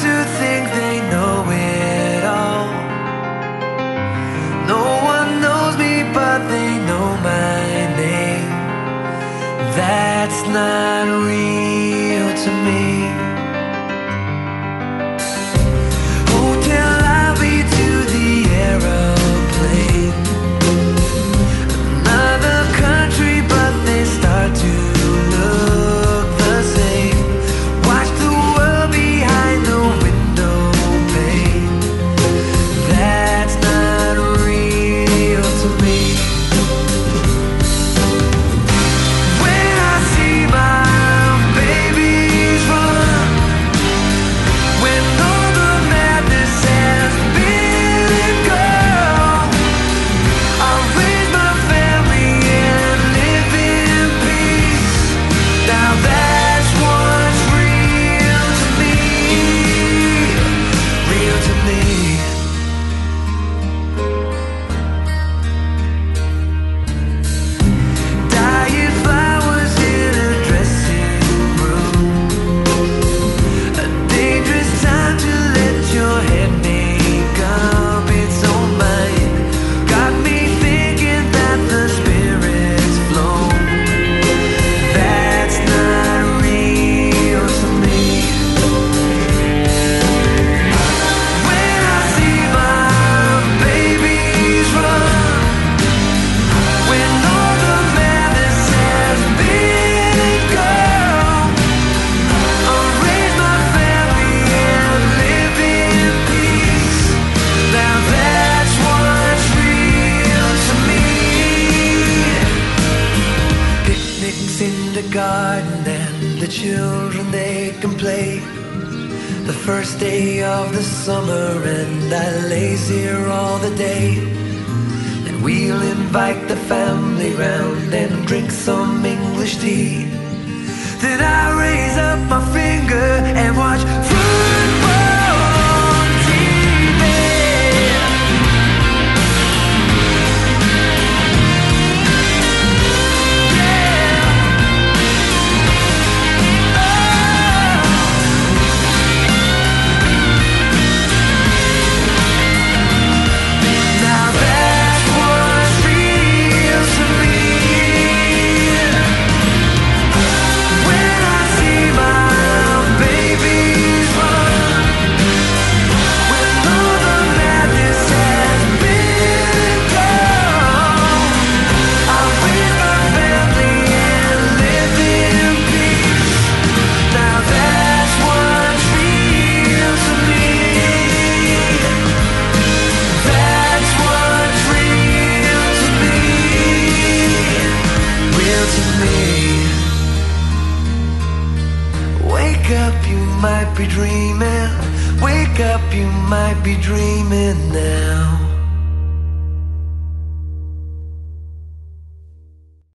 to think they know it all. No one knows me, but they know my name. That's not real to me. Hotel lobby to the aeroplane. Another country, but they start to look the same. Watch the world behind the window pane. That's not real to me. When I see my babies run, when all the madness has been gone, I'll raise my family and live in peace. Now that's what's real to me. Real to me. Dying flowers in a dressing room. A dangerous time to let your head make up its own mind. Got me thinking that the spirit's flown. That's not real to me. When I see my babies run, when all the madness has been gone, I'll raise my family and live in peace. Now that's what's real to me. Picnics in the garden and the children they can play. The first day of the summer and I lays here all the day. Then we'll invite the family round and drink some English tea. Then I raise up my finger and watch football on TV. Now that's what's real to me. When I see my babies run, when all the madness has been gone, I'll raise my family and live in peace. Now that's what's real to me. That's what's real to me. Real to me. Wake up, you might be dreaming. Wake up, you might be dreaming now.